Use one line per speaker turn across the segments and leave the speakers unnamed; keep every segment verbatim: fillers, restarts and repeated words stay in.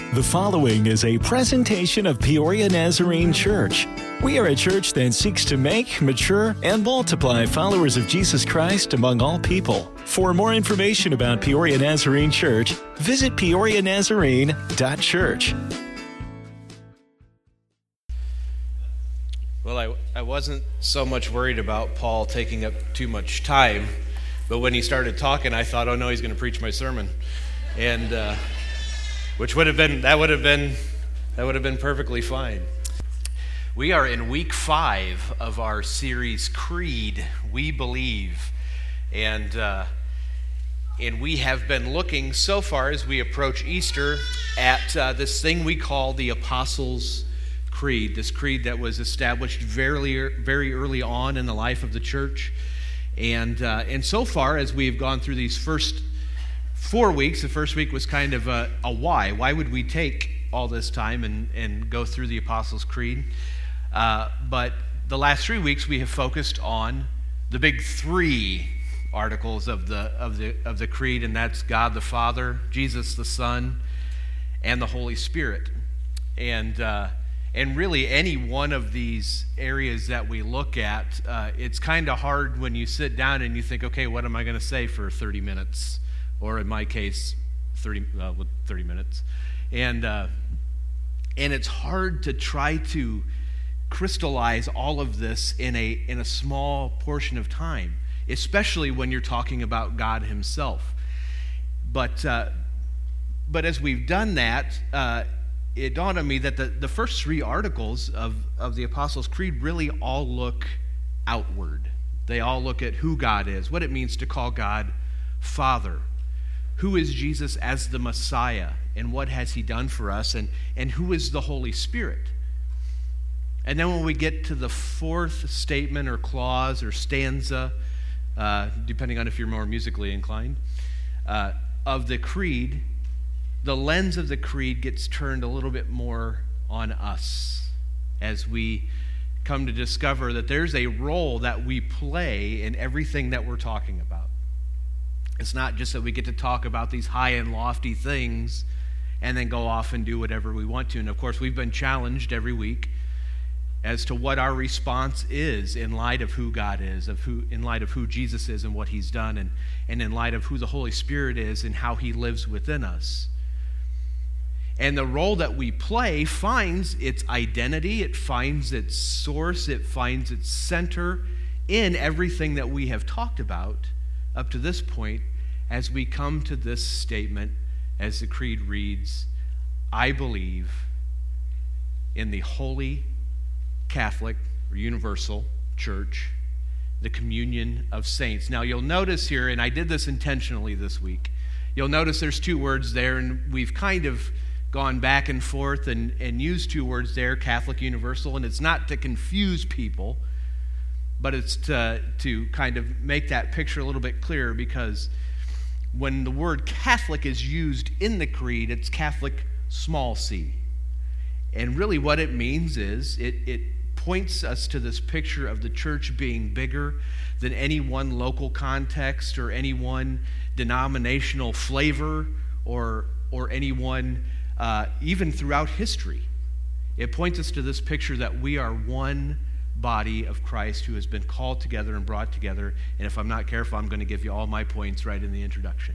The following is a presentation of Peoria Nazarene Church. We are a church that seeks to make, mature, and multiply followers of Jesus Christ among all people. For more information about Peoria Nazarene Church, visit peoria nazarene dot church.
Well, I, I wasn't so much worried about Paul taking up too much time, but when he started talking, I thought, oh no, he's going to preach my sermon. And, uh, which would have been, that would have been, that would have been perfectly fine. We are in week five of our series, Creed, We Believe. And, uh, and we have been looking so far as we approach Easter at uh, this thing we call the Apostles' Creed, this creed that was established very, very early on in the life of the church. And, uh, and so far as we've gone through these first Four weeks, the first week was kind of a, a why. Why would we take all this time and, and go through the Apostles' Creed? Uh, but the last three weeks we have focused on the big three articles of the of the of the Creed, and that's God the Father, Jesus the Son, and the Holy Spirit. And uh, and really any one of these areas that we look at, uh, it's kind of hard when you sit down and you think, okay, what am I going to say for thirty minutes? Or in my case, thirty, uh, thirty minutes. And, uh, and it's hard to try to crystallize all of this in a, in a small portion of time, especially when you're talking about God himself. But, uh, but as we've done that, uh, it dawned on me that the, the first three articles of, of the Apostles' Creed really all look outward. They all look at who God is, what it means to call God Father. Who is Jesus as the Messiah, and what has he done for us, and, and who is the Holy Spirit? And then when we get to the fourth statement or clause or stanza, uh, depending on if you're more musically inclined, uh, of the creed, the lens of the creed gets turned a little bit more on us as we come to discover that there's a role that we play in everything that we're talking about. It's not just that we get to talk about these high and lofty things and then go off and do whatever we want to. And of course, we've been challenged every week as to what our response is in light of who God is, of who, in light of who Jesus is and what he's done, and, and in light of who the Holy Spirit is and how he lives within us. And the role that we play finds its identity, it finds its source, it finds its center in everything that we have talked about up to this point, as we come to this statement, as the creed reads, I believe in the Holy Catholic or Universal Church, the communion of saints. Now you'll notice here, and I did this intentionally this week, you'll notice there's two words there, and we've kind of gone back and forth and, and used two words there, Catholic, Universal, and it's not to confuse people, but it's to, to kind of make that picture a little bit clearer, because when the word Catholic is used in the creed, it's Catholic small c. And really what it means is it, it points us to this picture of the church being bigger than any one local context or any one denominational flavor or, or any one, uh, even throughout history. It points us to this picture that we are one body of Christ who has been called together and brought together. And if I'm not careful, I'm going to give you all my points right in the introduction.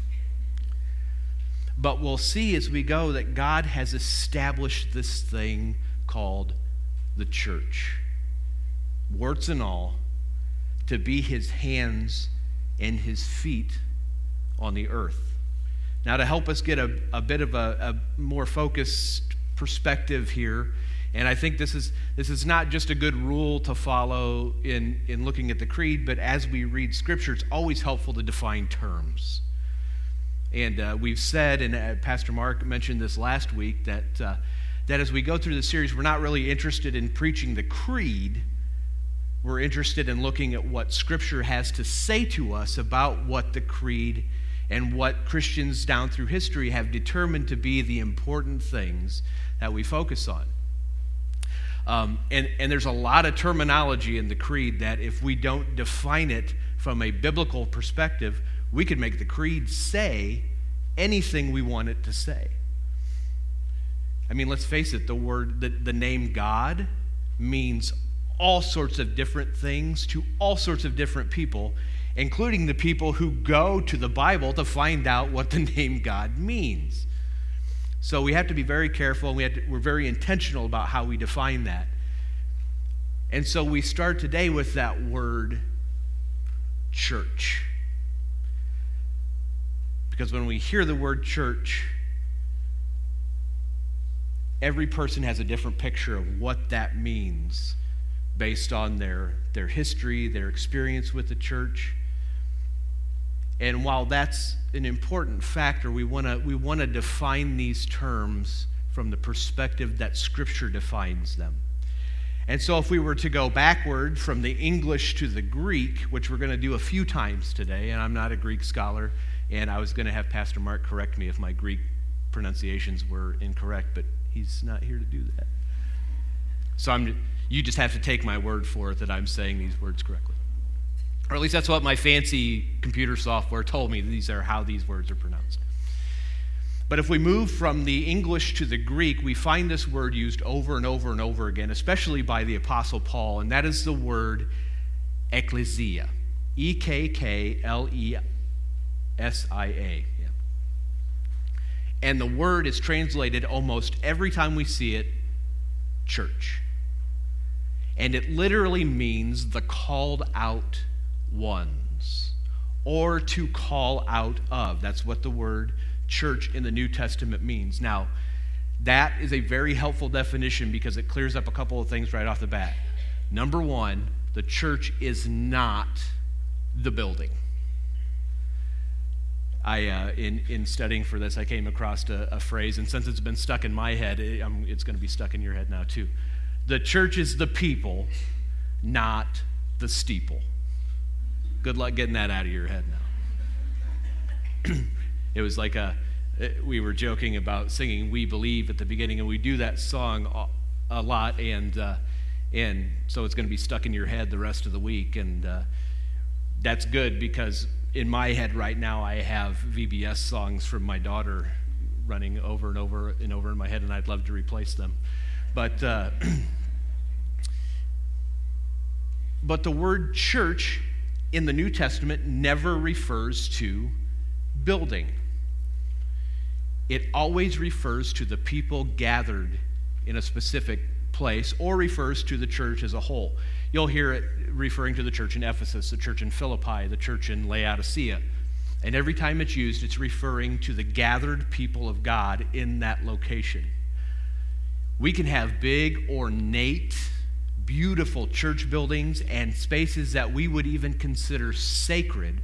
But we'll see as we go that God has established this thing called the church, warts and all, to be his hands and his feet on the earth. Now, to help us get a, a bit of a, a more focused perspective here, and I think this is this is not just a good rule to follow in, in looking at the creed, but as we read Scripture, it's always helpful to define terms. And uh, we've said, and uh, Pastor Mark mentioned this last week, that uh, that as we go through the series, we're not really interested in preaching the creed. We're interested in looking at what Scripture has to say to us about what the creed and what Christians down through history have determined to be the important things that we focus on. Um, and, and there's a lot of terminology in the creed that if we don't define it from a biblical perspective, we could make the creed say anything we want it to say. I mean, let's face it, the word, the, the name God means all sorts of different things to all sorts of different people, including the people who go to the Bible to find out what the name God means. So we have to be very careful, and we have to, we're very intentional about how we define that. And so we start today with that word church. Because when we hear the word church, every person has a different picture of what that means based on their, their history, their experience with the church. And while that's an important factor, we want to we want to define these terms from the perspective that Scripture defines them. And so if we were to go backward from the English to the Greek, which we're going to do a few times today, and I'm not a Greek scholar, and I was going to have Pastor Mark correct me if my Greek pronunciations were incorrect, but he's not here to do that. So I'm, you just have to take my word for it that I'm saying these words correctly. Or at least that's what my fancy computer software told me. These are how these words are pronounced. But if we move from the English to the Greek, we find this word used over and over and over again, especially by the Apostle Paul, and that is the word ekklesia. E K K L E S I A. Yeah. And the word is translated almost every time we see it, church. And it literally means the called out ones, or to call out of. That's what the word church in the New Testament means. Now, that is a very helpful definition because it clears up a couple of things right off the bat. Number one, the church is not the building. I, uh, in, in studying for this, I came across a, a phrase, and since it's been stuck in my head, it, um, it's going to be stuck in your head now too. The church is the people, not the steeple. Good luck getting that out of your head now. It was like a, we were joking about singing "We Believe" at the beginning, and we do that song a, a lot, and uh, and so it's going to be stuck in your head the rest of the week, and uh, that's good because in my head right now I have V B S songs from my daughter running over and over and over in my head, and I'd love to replace them, but uh, but the word church in the New Testament never refers to building. It always refers to the people gathered in a specific place, or refers to the church as a whole. You'll hear it referring to the church in Ephesus, the church in Philippi, the church in Laodicea. And every time it's used, it's referring to the gathered people of God in that location. We can have big, ornate, beautiful church buildings and spaces that we would even consider sacred,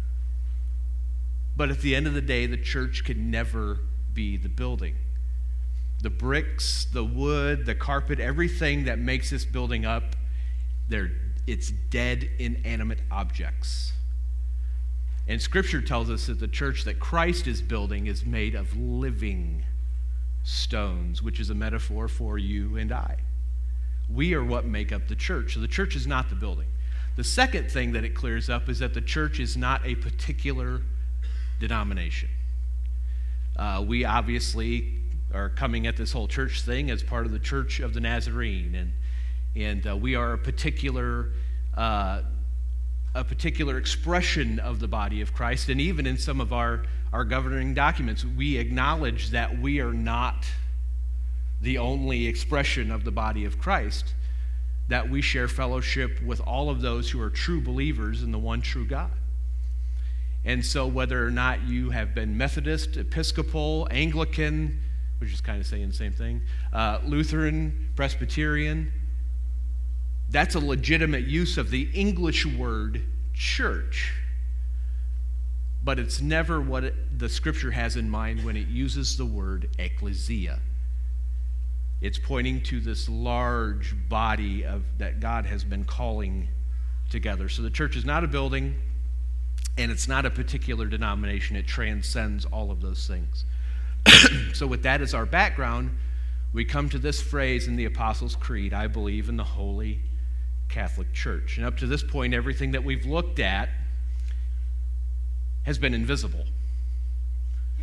but at the end of the day, the church can never be the building. The bricks, the wood, the carpet, everything that makes this building up, they're, it's dead, inanimate objects. And Scripture tells us that the church that Christ is building is made of living stones, which is a metaphor for you and I. We are what make up the church. So the church is not the building. The second thing that it clears up is that the church is not a particular denomination. Uh, we obviously are coming at this whole church thing as part of the Church of the Nazarene, and and uh, we are a particular uh, a particular expression of the body of Christ. And even in some of our our governing documents, we acknowledge that we are not the only expression of the body of Christ, that we share fellowship with all of those who are true believers in the one true God. And so whether or not you have been Methodist, Episcopal, Anglican, which is kind of saying the same thing, uh, Lutheran, Presbyterian, that's a legitimate use of the English word church. But it's never what it, the Scripture has in mind when it uses the word ekklesia. It's pointing to this large body of that God has been calling together. So the church is not a building, and it's not a particular denomination. It transcends all of those things. So with that as our background, we come to this phrase in the Apostles' Creed: I believe in the Holy Catholic Church. And up to this point, everything that we've looked at has been invisible.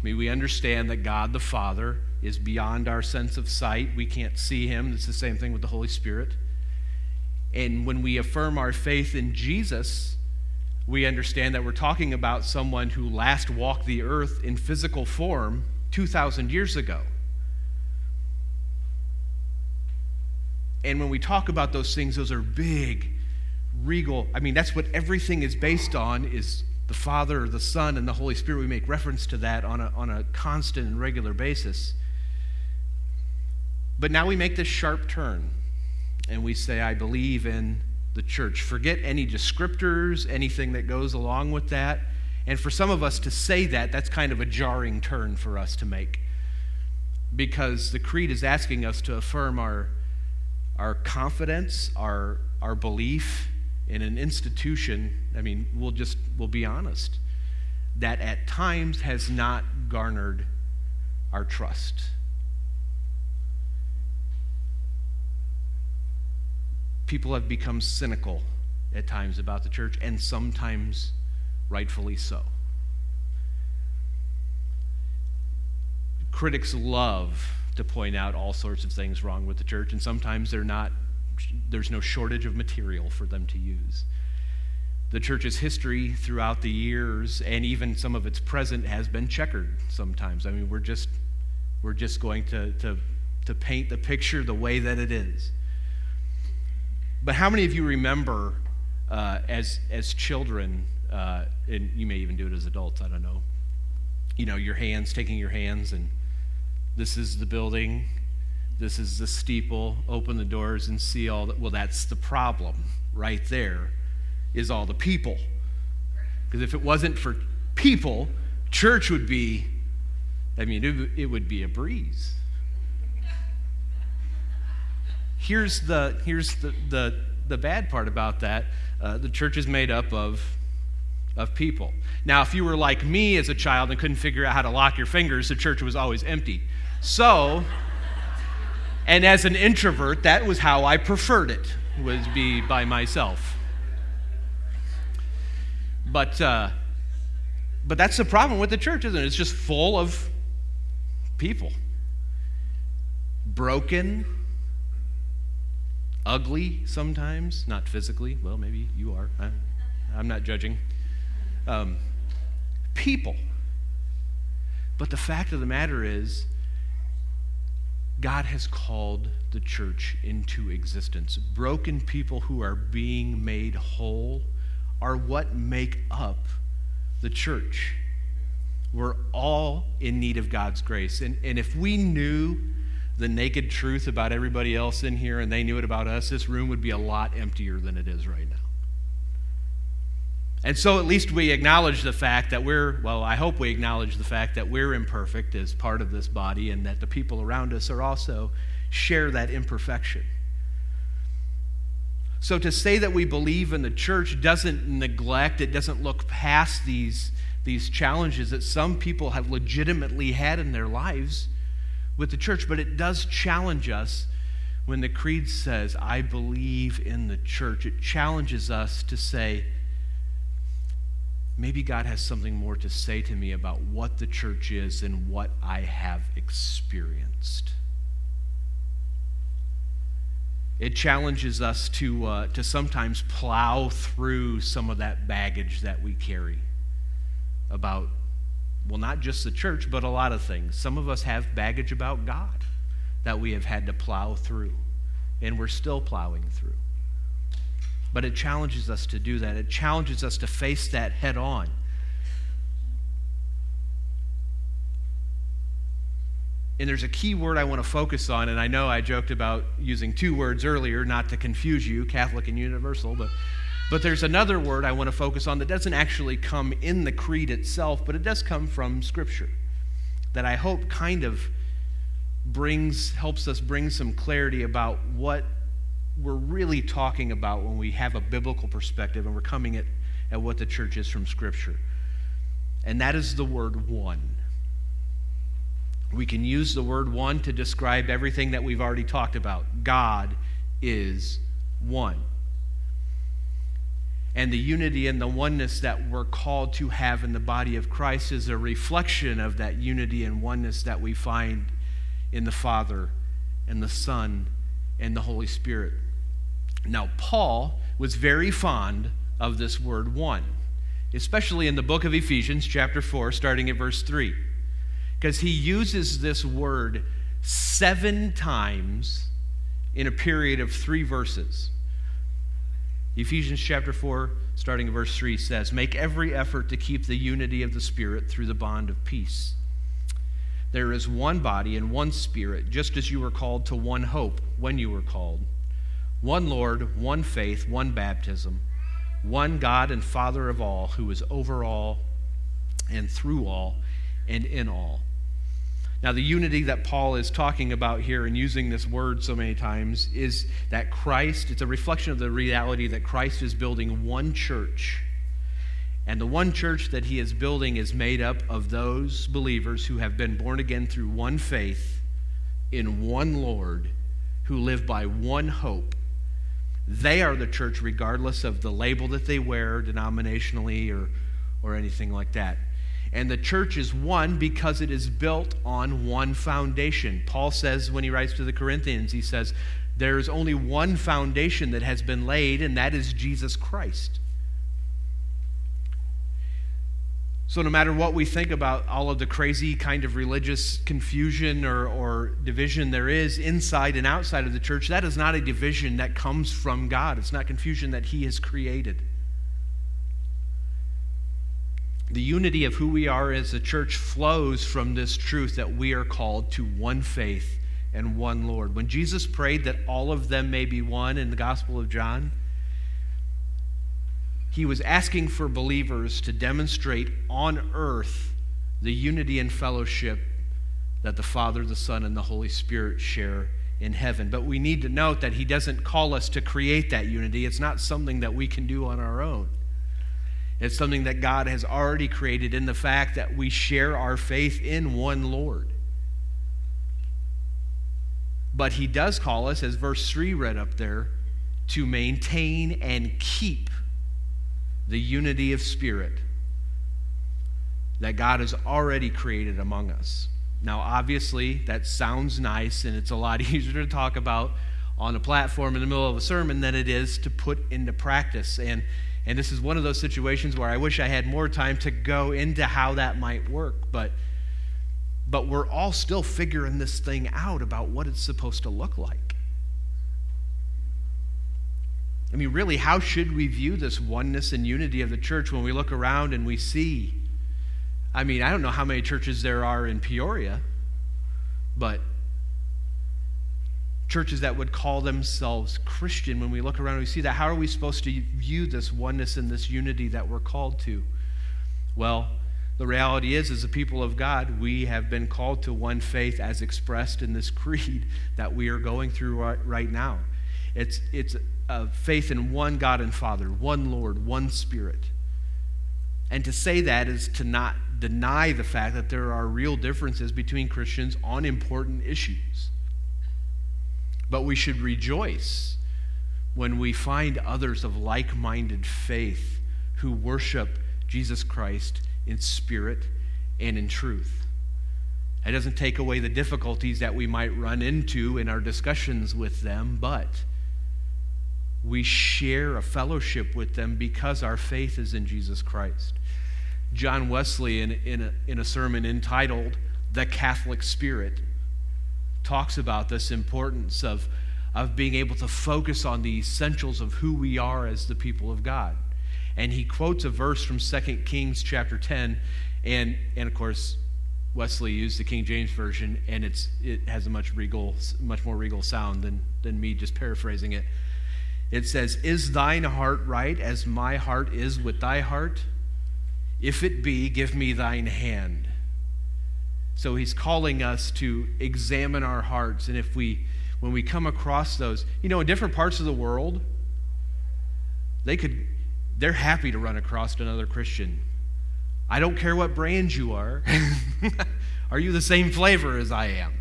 I mean, we understand that God the Father is beyond our sense of sight. We can't see him. It's the same thing with the Holy Spirit. And when we affirm our faith in Jesus, we understand that we're talking about someone who last walked the earth in physical form two thousand years ago. And when we talk about those things, those are big, regal. I mean, that's what everything is based on, is the Father, the Son, and the Holy Spirit. We make reference to that on a, on a constant and regular basis. But now we make this sharp turn, and we say, I believe in the church. Forget any descriptors, anything that goes along with that. And for some of us to say that, that's kind of a jarring turn for us to make, because the creed is asking us to affirm our, our confidence, our, our belief in an institution. I mean, we'll just, we'll be honest, that at times has not garnered our trust. People have become cynical at times about the church, and sometimes rightfully so. Critics love to point out all sorts of things wrong with the church, and sometimes they're not, there's no shortage of material for them to use. The church's history throughout the years, and even some of its present, has been checkered sometimes. I mean, we're just we're just going to to to paint the picture the way that it is. But how many of you remember uh, as as children, uh, and you may even do it as adults, I don't know, you know, your hands, taking your hands, and this is the building, this is the steeple, open the doors and see all that. Well, that's the problem right there, is all the people. Because if it wasn't for people, church would be, I mean, it, it would be a breeze. Here's the here's the the, the bad part about that. Uh, the church is made up of of people. Now, if you were like me as a child and couldn't figure out how to lock your fingers, the church was always empty. So, and as an introvert, that was how I preferred it, was be by myself. But uh, but that's the problem with the church, isn't it? It's just full of people. Broken, ugly sometimes, not physically. Well, maybe you are. I, I'm not judging. Um, people. But the fact of the matter is, God has called the church into existence. Broken people who are being made whole are what make up the church. We're all in need of God's grace. And, and if we knew the naked truth about everybody else in here and they knew it about us, this room would be a lot emptier than it is right now. And so at least we acknowledge the fact that we're, well, I hope we acknowledge the fact that we're imperfect as part of this body, and that the people around us are also share that imperfection. So to say that we believe in the church doesn't neglect, it doesn't look past these, these challenges that some people have legitimately had in their lives with the church, but it does challenge us when the creed says, I believe in the church. It challenges us to say, maybe God has something more to say to me about what the church is and what I have experienced. It challenges us to uh, to sometimes plow through some of that baggage that we carry about, well, not just the church, but a lot of things. Some of us have baggage about God that we have had to plow through, and we're still plowing through. But it challenges us to do that. It challenges us to face that head on. And there's a key word I want to focus on, and I know I joked about using two words earlier, not to confuse you, Catholic and universal, but, but there's another word I want to focus on that doesn't actually come in the creed itself, but it does come from Scripture, that I hope kind of brings, helps us bring some clarity about what we're really talking about when we have a biblical perspective and we're coming at, at what the church is from Scripture. And that is the word one. We can use the word one to describe everything that we've already talked about. God is one. And the unity and the oneness that we're called to have in the body of Christ is a reflection of that unity and oneness that we find in the Father and the Son and the Holy Spirit. Now, Paul was very fond of this word one, especially in the book of Ephesians, chapter four, starting at verse three, because he uses this word seven times in a period of three verses. Ephesians chapter four, starting at verse three, says, "Make every effort to keep the unity of the Spirit through the bond of peace. There is one body and one Spirit, just as you were called to one hope when you were called. One Lord, one faith, one baptism, one God and Father of all, who is over all and through all and in all." Now, the unity that Paul is talking about here and using this word so many times is that Christ, it's a reflection of the reality that Christ is building one church. And the one church that he is building is made up of those believers who have been born again through one faith in one Lord, who live by one hope. They are the church regardless of the label that they wear denominationally or, or anything like that. And the church is one because it is built on one foundation. Paul says when he writes to the Corinthians, he says, there is only one foundation that has been laid, and that is Jesus Christ. So no matter what we think about all of the crazy kind of religious confusion or, or division there is inside and outside of the church, that is not a division that comes from God. It's not confusion that he has created. The unity of who we are as a church flows from this truth that we are called to one faith and one Lord. When Jesus prayed that all of them may be one in the Gospel of John, he was asking for believers to demonstrate on earth the unity and fellowship that the Father, the Son, and the Holy Spirit share in heaven. But we need to note that he doesn't call us to create that unity. It's not something that we can do on our own. It's something that God has already created in the fact that we share our faith in one Lord. But he does call us, as verse three read up there, to maintain and keep the unity of spirit that God has already created among us. Now, obviously, that sounds nice, and it's a lot easier to talk about on a platform in the middle of a sermon than it is to put into practice. And And this is one of those situations where I wish I had more time to go into how that might work. But, but we're all still figuring this thing out about what it's supposed to look like. I mean, really, how should we view this oneness and unity of the church when we look around and we see? I mean, I don't know how many churches there are in Peoria, but churches that would call themselves Christian, when we look around and we see that, how are we supposed to view this oneness and this unity that we're called to? Well, the reality is, as a people of God, we have been called to one faith as expressed in this creed that we are going through right, right now. It's, it's a faith in one God and Father, one Lord, one Spirit. And to say that is to not deny the fact that there are real differences between Christians on important issues. But we should rejoice when we find others of like-minded faith who worship Jesus Christ in spirit and in truth. It doesn't take away the difficulties that we might run into in our discussions with them, but we share a fellowship with them because our faith is in Jesus Christ. John Wesley, in, in, a, in a sermon entitled "The Catholic Spirit," talks about this importance of, of being able to focus on the essentials of who we are as the people of God. And he quotes a verse from Second Kings chapter ten, and, and of course, Wesley used the King James Version, and it's it has a much regal, much more regal sound than, than me just paraphrasing it. It says, "Is thine heart right as my heart is with thy heart? If it be, give me thine hand." So he's calling us to examine our hearts, and if we, when we come across those, you know, in different parts of the world, they could, they're happy to run across another Christian. I don't care what brand you are. Are you the same flavor as I am?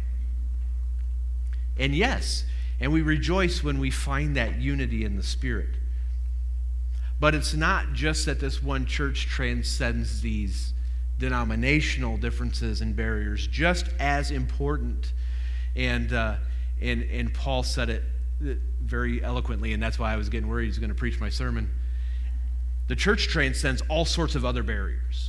And yes, and we rejoice when we find that unity in the Spirit. But it's not just that this one church transcends these denominational differences and barriers. Just as important, and uh, and and Paul said it very eloquently, and that's why I was getting worried he was going to preach my sermon. The church transcends all sorts of other barriers: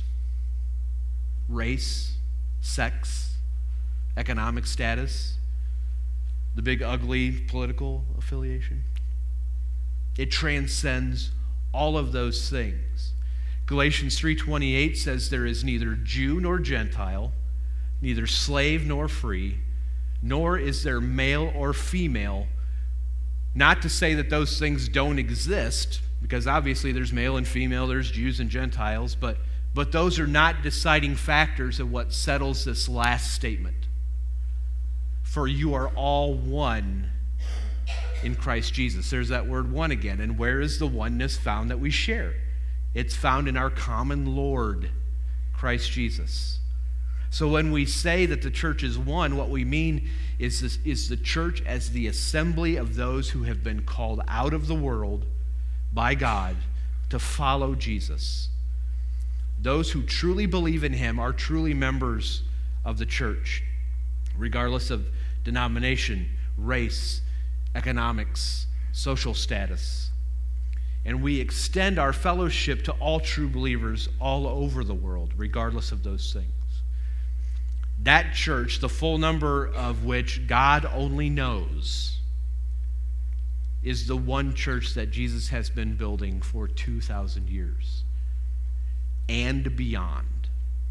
race, sex, economic status, the big ugly political affiliation. It transcends all of those things. Galatians three twenty-eight says there is neither Jew nor Gentile, neither slave nor free, nor is there male or female. Not to say that those things don't exist, because obviously there's male and female, there's Jews and Gentiles, but, but those are not deciding factors of what settles this last statement. For you are all one in Christ Jesus. There's that word one again. And where is the oneness found that we share? It's found in our common Lord, Christ Jesus. So when we say that the church is one, what we mean is this, is the church as the assembly of those who have been called out of the world by God to follow Jesus. Those who truly believe in him are truly members of the church, regardless of denomination, race, economics, social status. And we extend our fellowship to all true believers all over the world, regardless of those things. That church, the full number of which God only knows, is the one church that Jesus has been building for two thousand years and beyond.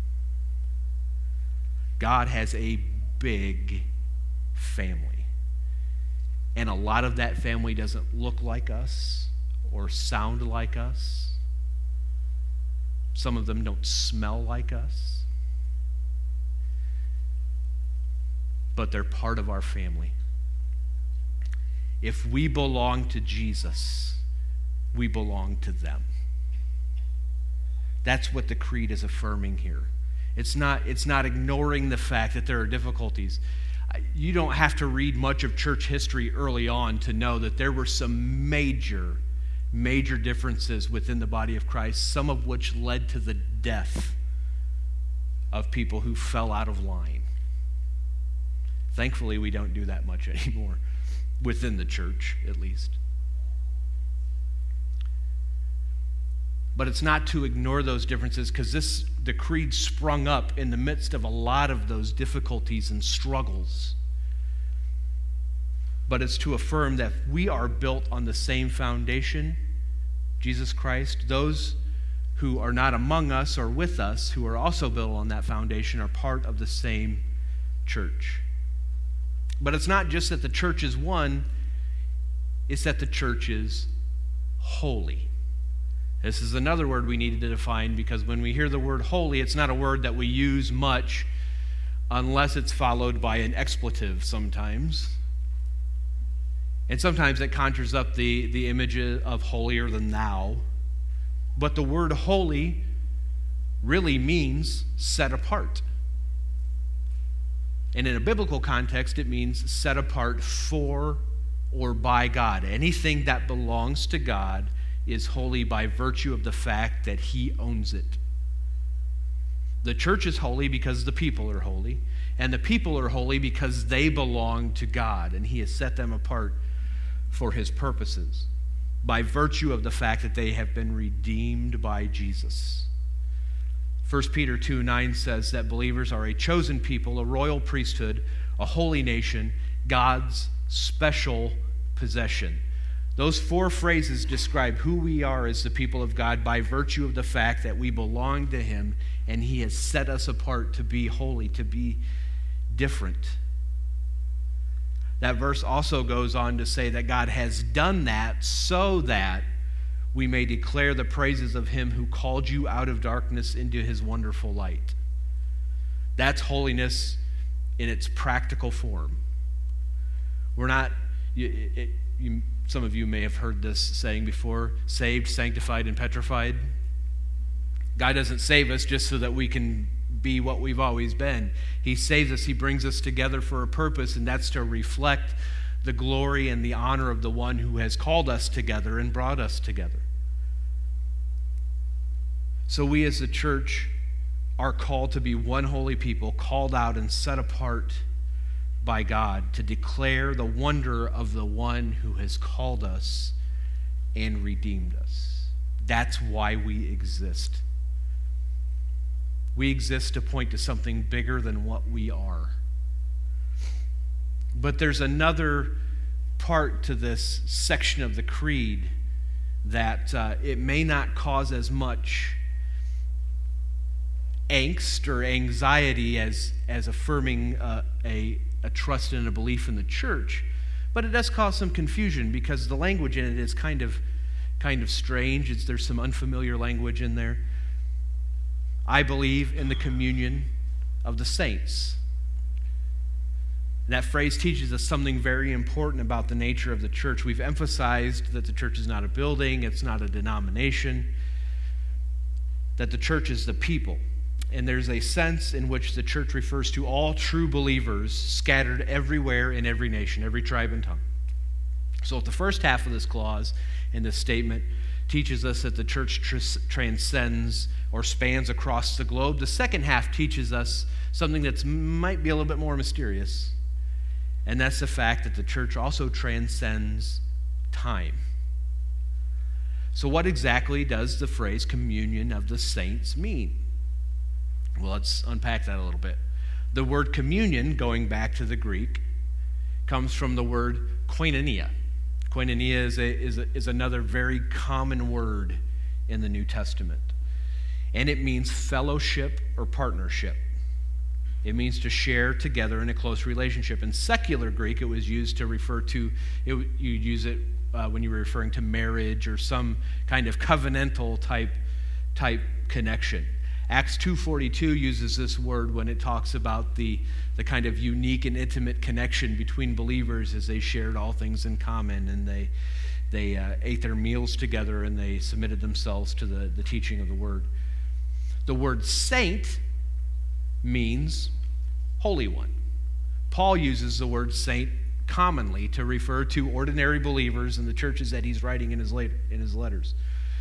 God has a big family. And a lot of that family doesn't look like us or sound like us. Some of them don't smell like us. But they're part of our family. If we belong to Jesus, we belong to them. That's what the creed is affirming here. It's not, it's not ignoring the fact that there are difficulties. You don't have to read much of church history early on to know that there were some major, major differences within the body of Christ, some of which led to the death of people who fell out of line. Thankfully, we don't do that much anymore, within the church, at least. But it's not to ignore those differences, because this the creed sprung up in the midst of a lot of those difficulties and struggles. But it's to affirm that we are built on the same foundation, Jesus Christ. Those who are not among us or with us, who are also built on that foundation, are part of the same church. But it's not just that the church is one, it's that the church is holy. This is another word we needed to define, because when we hear the word holy, it's not a word that we use much unless it's followed by an expletive sometimes. And sometimes it conjures up the, the image of holier than thou. But the word holy really means set apart. And in a biblical context, it means set apart for or by God. Anything that belongs to God is holy by virtue of the fact that he owns it. The church is holy because the people are holy, and the people are holy because they belong to God, and he has set them apart for his purposes by virtue of the fact that they have been redeemed by Jesus. First Peter two nine says that believers are a chosen people, a royal priesthood, a holy nation, God's special possession. Those four phrases describe who we are as the people of God by virtue of the fact that we belong to him, and he has set us apart to be holy, to be different. That verse also goes on to say that God has done that so that we may declare the praises of him who called you out of darkness into his wonderful light. That's holiness in its practical form. We're not, you, it, you, some of you may have heard this saying before, saved, sanctified, and petrified. God doesn't save us just so that we can be what we've always been. He saves us, he brings us together for a purpose, and that's to reflect the glory and the honor of the one who has called us together and brought us together. So we as a church are called to be one holy people, called out and set apart by God to declare the wonder of the one who has called us and redeemed us. That's why we exist. We exist to point to something bigger than what we are. But there's another part to this section of the creed that uh, it may not cause as much angst or anxiety as, as affirming uh, a, a trust and a belief in the church, but it does cause some confusion because the language in it is kind of kind of strange. It's, there's some unfamiliar language in there. I believe in the communion of the saints. And that phrase teaches us something very important about the nature of the church. We've emphasized that the church is not a building, it's not a denomination, that the church is the people. And there's a sense in which the church refers to all true believers scattered everywhere in every nation, every tribe and tongue. So if the first half of this clause in this statement teaches us that the church tr- transcends or spans across the globe, the second half teaches us something that might be a little bit more mysterious, and that's the fact that the church also transcends time. So what exactly does the phrase communion of the saints mean? Well, let's unpack that a little bit. The word communion, going back to the Greek, comes from the word koinonia. Koinonia is, a, is, a, is another very common word in the New Testament. And it means fellowship or partnership. It means to share together in a close relationship. In secular Greek, it was used to refer to, it, you'd use it uh, when you were referring to marriage or some kind of covenantal type, type connection. Acts two forty-two uses this word when it talks about the, the kind of unique and intimate connection between believers as they shared all things in common and they, they uh, ate their meals together and they submitted themselves to the, the teaching of the word. The word saint means holy one. Paul uses the word saint commonly to refer to ordinary believers in the churches that he's writing in his, later, in his letters.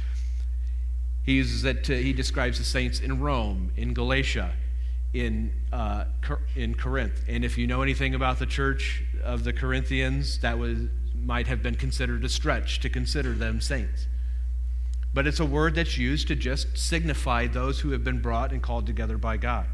He uses it to, he describes the saints in Rome, in Galatia, in uh, in Corinth. And if you know anything about the church of the Corinthians, that was might have been considered a stretch to consider them saints. But it's a word that's used to just signify those who have been brought and called together by God.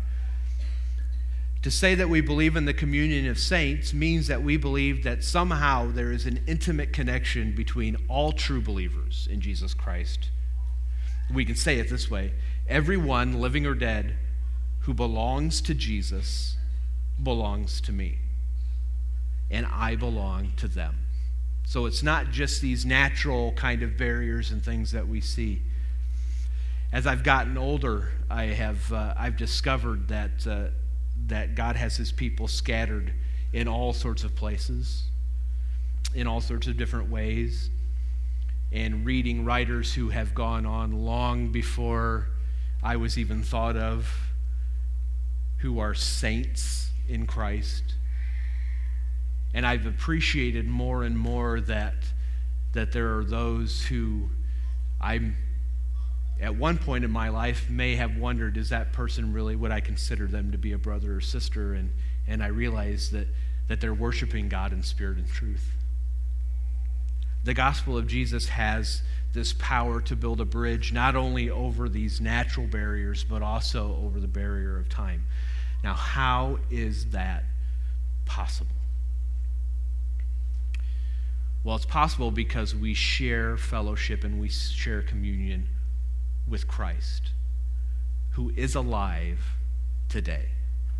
To say that we believe in the communion of saints means that we believe that somehow there is an intimate connection between all true believers in Jesus Christ. We can say it this way: everyone, living or dead, who belongs to Jesus belongs to me, and I belong to them. So it's not just these natural kind of barriers and things that we see. As I've gotten older, I have uh, I've discovered that uh, that God has his people scattered in all sorts of places, in all sorts of different ways. And reading writers who have gone on long before I was even thought of, who are saints in Christ. And I've appreciated more and more that, that there are those who I'm, at one point in my life, may have wondered, is that person really, would I consider them to be a brother or sister? And, and I realize that, that they're worshiping God in spirit and truth. The gospel of Jesus has this power to build a bridge not only over these natural barriers, but also over the barrier of time. Now, how is that possible? Well, it's possible because we share fellowship and we share communion with Christ, who is alive today.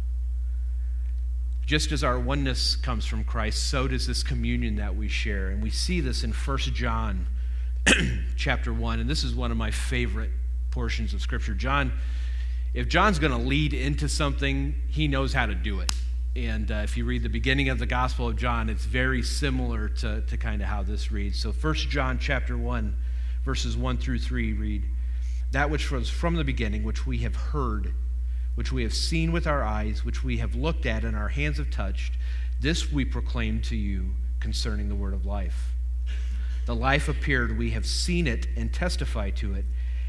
Just as our oneness comes from Christ, so does this communion that we share. And we see this in First John chapter one. And this is one of my favorite portions of Scripture. John, if John's going to lead into something, he knows how to do it. And uh, if you read the beginning of the Gospel of John, it's very similar to, to kind of how this reads. So First John chapter one, verses one through three read, "That which was from the beginning, which we have heard, which we have seen with our eyes, which we have looked at and our hands have touched, this we proclaim to you concerning the word of life. The life appeared, we have seen it and testify to it,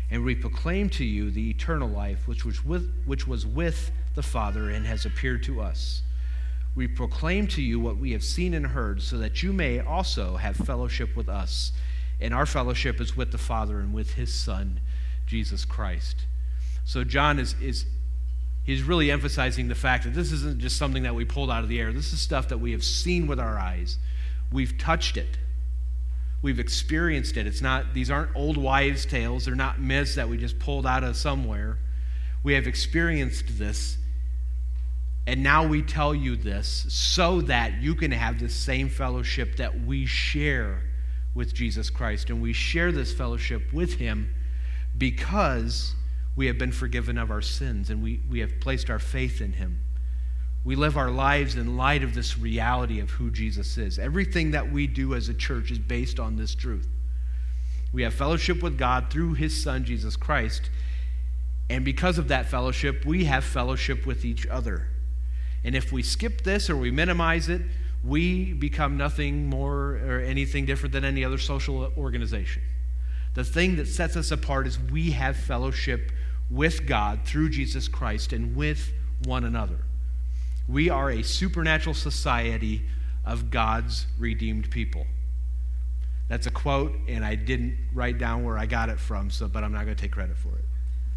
And we proclaim to you the eternal life, which was with, which was with the Father and has appeared to us. We proclaim to you what we have seen and heard, so that you may also have fellowship with us. And our fellowship is with the Father and with his Son, Jesus Christ. So John is, is he's really emphasizing the fact that this isn't just something that we pulled out of the air. This is stuff that we have seen with our eyes. We've touched it. We've experienced it. It's not, these aren't old wives' tales. They're not myths that we just pulled out of somewhere. We have experienced this, and now we tell you this so that you can have the same fellowship that we share with Jesus Christ. And we share this fellowship with him because we have been forgiven of our sins, and we, we have placed our faith in him. We live our lives in light of this reality of who Jesus is. Everything that we do as a church is based on this truth. We have fellowship with God through his Son, Jesus Christ, and because of that fellowship, we have fellowship with each other. And if we skip this or we minimize it, we become nothing more or anything different than any other social organization. The thing that sets us apart is we have fellowship with God through Jesus Christ and with one another. We are a supernatural society of God's redeemed people. That's a quote, and I didn't write down where I got it from, so but I'm not going to take credit for it.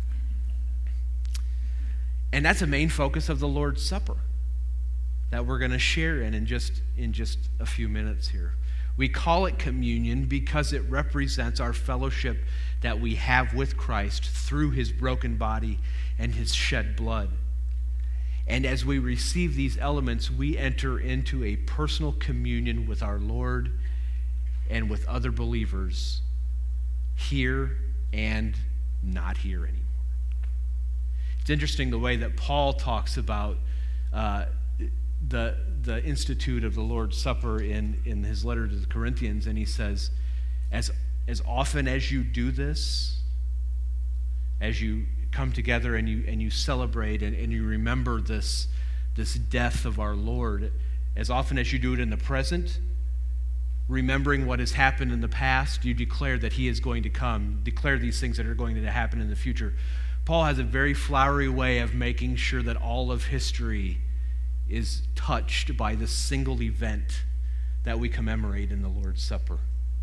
And that's a main focus of the Lord's Supper that we're going to share in in just, in just a few minutes here. We call it communion because it represents our fellowship that we have with Christ through his broken body and his shed blood. And as we receive these elements, we enter into a personal communion with our Lord and with other believers here and not here anymore. It's interesting the way that Paul talks about uh, the, the institute of the Lord's Supper in, in his letter to the Corinthians, and he says, as, as often as you do this, as you come together and you and you celebrate and, and you remember this, this death of our Lord, as often as you do it in the present, remembering what has happened in the past, you declare that he is going to come, declare these things that are going to happen in the future. Paul has a very flowery way of making sure that all of history is touched by this single event that we commemorate in the Lord's Supper.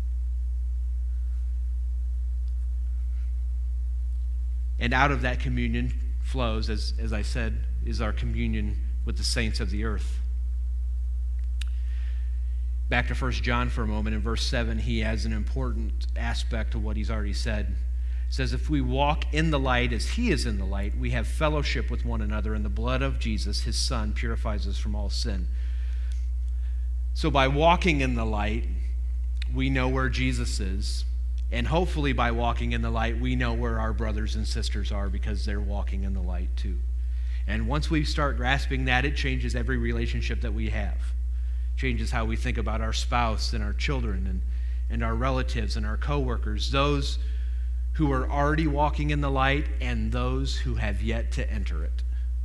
And out of that communion flows, as, as I said, is our communion with the saints of the earth. Back to First John for a moment. In verse seven, he has an important aspect of what he's already said. It says, if we walk in the light as he is in the light, we have fellowship with one another, and the blood of Jesus, his Son, purifies us from all sin. So by walking in the light, we know where Jesus is. And hopefully by walking in the light, we know where our brothers and sisters are because they're walking in the light too. And once we start grasping that, it changes every relationship that we have. It changes how we think about our spouse and our children and, and our relatives and our coworkers, those who are already walking in the light and those who have yet to enter it.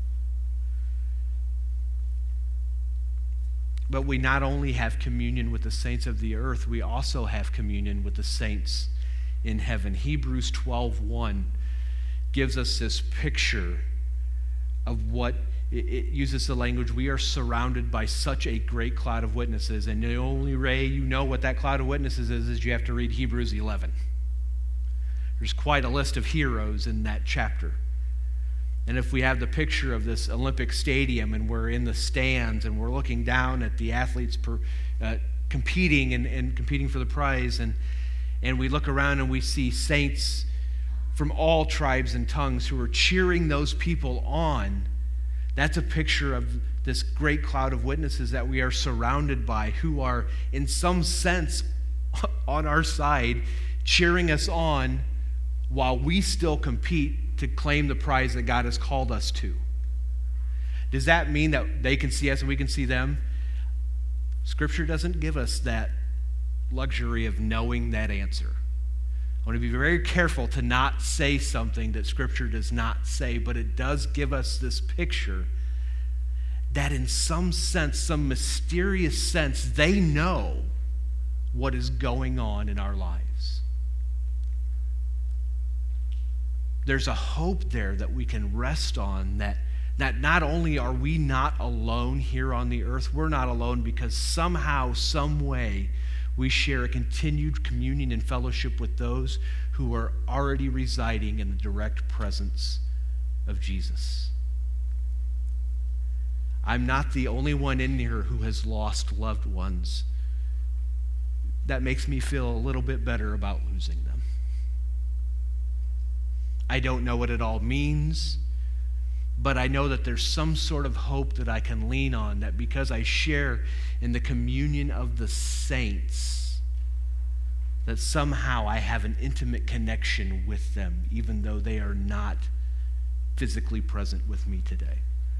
But we not only have communion with the saints of the earth, we also have communion with the saints in heaven. Hebrews twelve one gives us this picture of what, it, it uses the language, we are surrounded by such a great cloud of witnesses. And the only way you know what that cloud of witnesses is, is you have to read Hebrews eleven. There's quite a list of heroes in that chapter. And if we have the picture of this Olympic stadium and we're in the stands and we're looking down at the athletes per, uh, competing and, and competing for the prize, and, and we look around and we see saints from all tribes and tongues who are cheering those people on, that's a picture of this great cloud of witnesses that we are surrounded by, who are in some sense on our side, cheering us on while we still compete to claim the prize that God has called us to. Does that mean that they can see us and we can see them? Scripture doesn't give us that luxury of knowing that answer. I want to be very careful to not say something that Scripture does not say, but it does give us this picture that in some sense, some mysterious sense, they know what is going on in our lives. there's a hope there that we can rest on, that, that not only are we not alone here on the earth, we're not alone because somehow, some way, we share a continued communion and fellowship with those who are already residing in the direct presence of Jesus. I'm not the only one in here who has lost loved ones. That makes me feel a little bit better about losing them. I don't know what it all means, but I know that there's some sort of hope that I can lean on, that because I share in the communion of the saints, that somehow I have an intimate connection with them, even though they are not physically present with me today.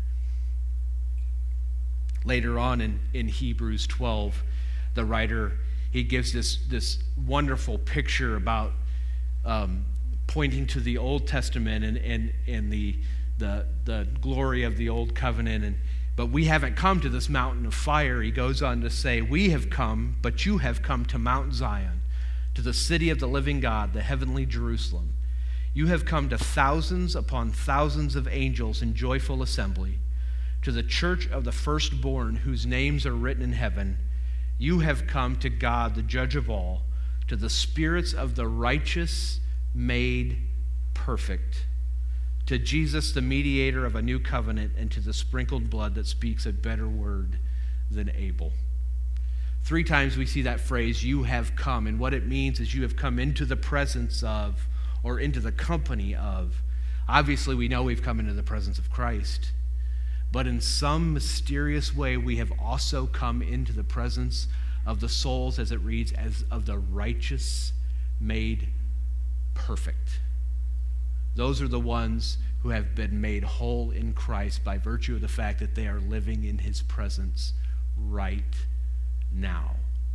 Later on in, in Hebrews twelve, the writer, he gives this, this wonderful picture about um, pointing to the Old Testament and, and, and the, the, the glory of the Old Covenant. And, but we haven't come to this mountain of fire. He goes on to say, we have come, but you have come to Mount Zion, to the city of the living God, the heavenly Jerusalem. You have come to thousands upon thousands of angels in joyful assembly, to the church of the firstborn whose names are written in heaven. You have come to God, the judge of all, to the spirits of the righteous made perfect, to Jesus, the mediator of a new covenant, and to the sprinkled blood that speaks a better word than Abel. Three times we see that phrase, you have come, and what it means is you have come into the presence of, or into the company of. Obviously, we know we've come into the presence of Christ, but in some mysterious way, we have also come into the presence of the souls, as it reads, as of the righteous made perfect. Those are the ones who have been made whole in Christ by virtue of the fact that they are living in his presence right now.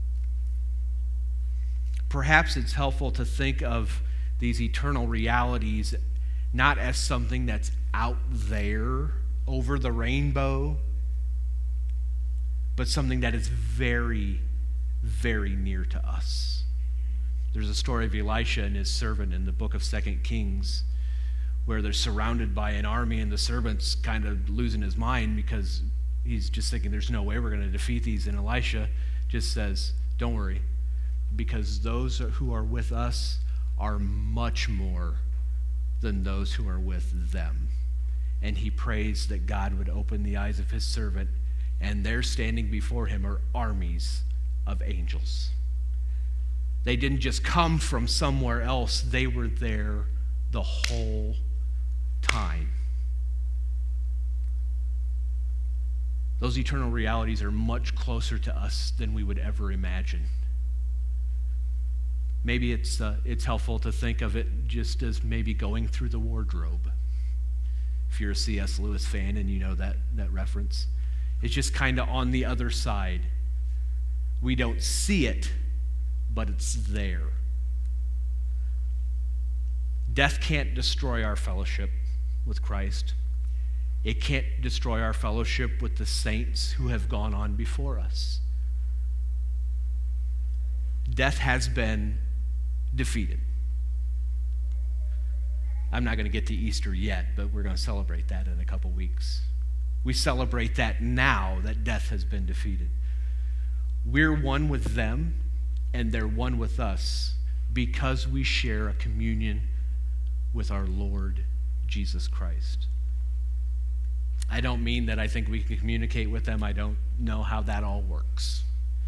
Perhaps it's helpful to think of these eternal realities not as something that's out there over the rainbow, but something that is very, very near to us. There's a story of Elisha and his servant in the book of Second Kings, where they're surrounded by an army and the servant's kind of losing his mind because he's just thinking there's no way we're going to defeat these. And Elisha just says, don't worry, because those who are with us are much more than those who are with them. And he prays that God would open the eyes of his servant, and there standing before him are armies of angels. They didn't just come from somewhere else, they were there the whole time. Those eternal realities are much closer to us than we would ever imagine. Maybe it's uh, it's helpful to think of it just as maybe going through the wardrobe. If you're a C S Lewis fan and you know that, that reference, it's just kind of on the other side. We don't see it, but it's there. Death can't destroy our fellowship with Christ. It can't destroy our fellowship with the saints who have gone on before us. Death has been defeated. I'm not going to get to Easter yet, but we're going to celebrate that in a couple weeks. We celebrate that now that death has been defeated. We're one with them, and they're one with us because we share a communion with our Lord Jesus Christ. I don't mean that I think we can communicate with them. I don't know how that all works.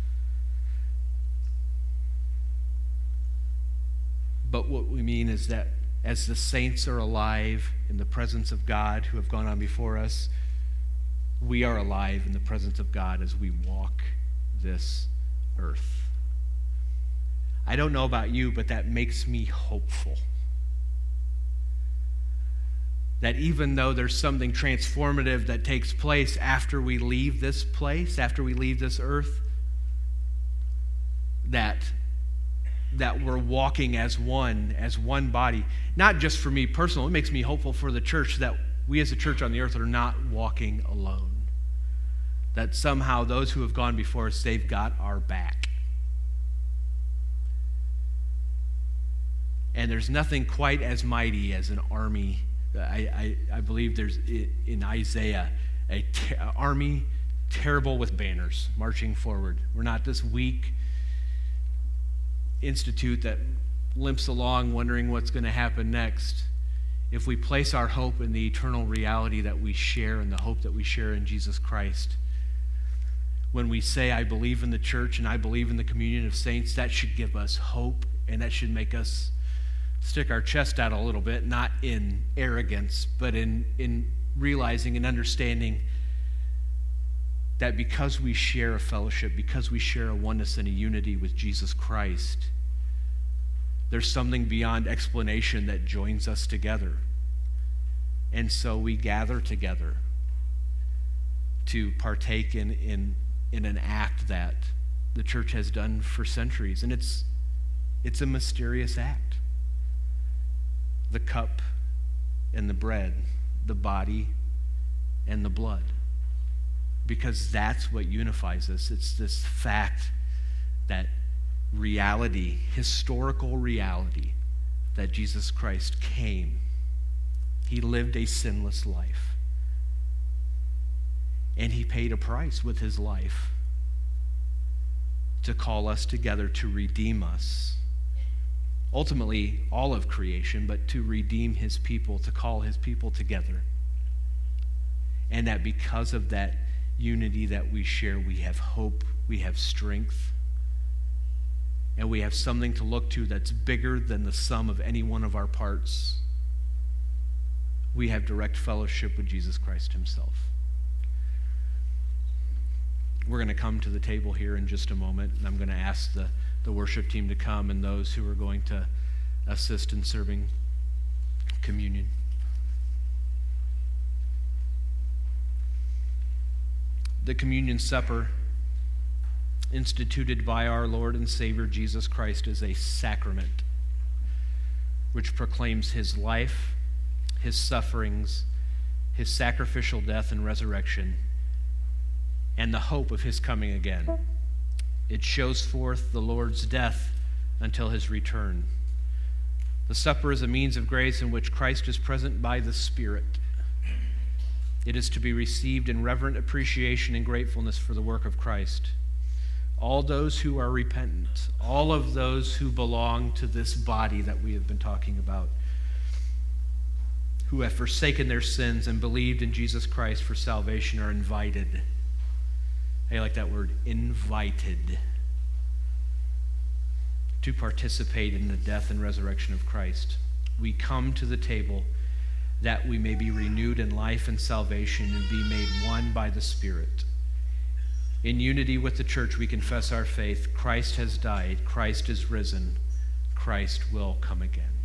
But what we mean is that as the saints are alive in the presence of God who have gone on before us, we are alive in the presence of God as we walk this earth. I don't know about you, but that makes me hopeful. That even though there's something transformative that takes place after we leave this place, after we leave this earth, that that we're walking as one, as one body. Not just for me personally, it makes me hopeful for the church that we as a church on the earth are not walking alone. That somehow those who have gone before us, they've got our back. And there's nothing quite as mighty as an army. I, I, I believe there's in Isaiah, an te- army terrible with banners marching forward. We're not this weak institute that limps along wondering what's going to happen next. If we place our hope in the eternal reality that we share and the hope that we share in Jesus Christ, when we say, I believe in the church and I believe in the communion of saints, that should give us hope, and that should make us stick our chest out a little bit, not in arrogance, but in, in realizing and understanding that because we share a fellowship, because we share a oneness and a unity with Jesus Christ, there's something beyond explanation that joins us together. And so we gather together to partake in, in, in an act that the church has done for centuries. And it's, it's a mysterious act. The cup and the bread, the body and the blood. Because that's what unifies us. It's this fact that reality, historical reality, that Jesus Christ came. He lived a sinless life. And he paid a price with his life to call us together, to redeem us. Ultimately, all of creation, but to redeem his people, to call his people together. And that because of that unity that we share, we have hope, we have strength, and we have something to look to that's bigger than the sum of any one of our parts. We have direct fellowship with Jesus Christ himself. We're going to come to the table here in just a moment, and I'm going to ask the, the worship team to come and those who are going to assist in serving communion. The communion supper instituted by our Lord and Savior Jesus Christ is a sacrament which proclaims his life, his sufferings, his sacrificial death and resurrection, and the hope of his coming again. It shows forth the Lord's death until his return. The supper is a means of grace in which Christ is present by the Spirit. It is to be received in reverent appreciation and gratefulness for the work of Christ. All those who are repentant, all of those who belong to this body that we have been talking about, who have forsaken their sins and believed in Jesus Christ for salvation, are invited. I like that word, invited, to participate in the death and resurrection of Christ. We come to the table that we may be renewed in life and salvation and be made one by the Spirit. In unity with the church, we confess our faith. Christ has died. Christ is risen. Christ will come again.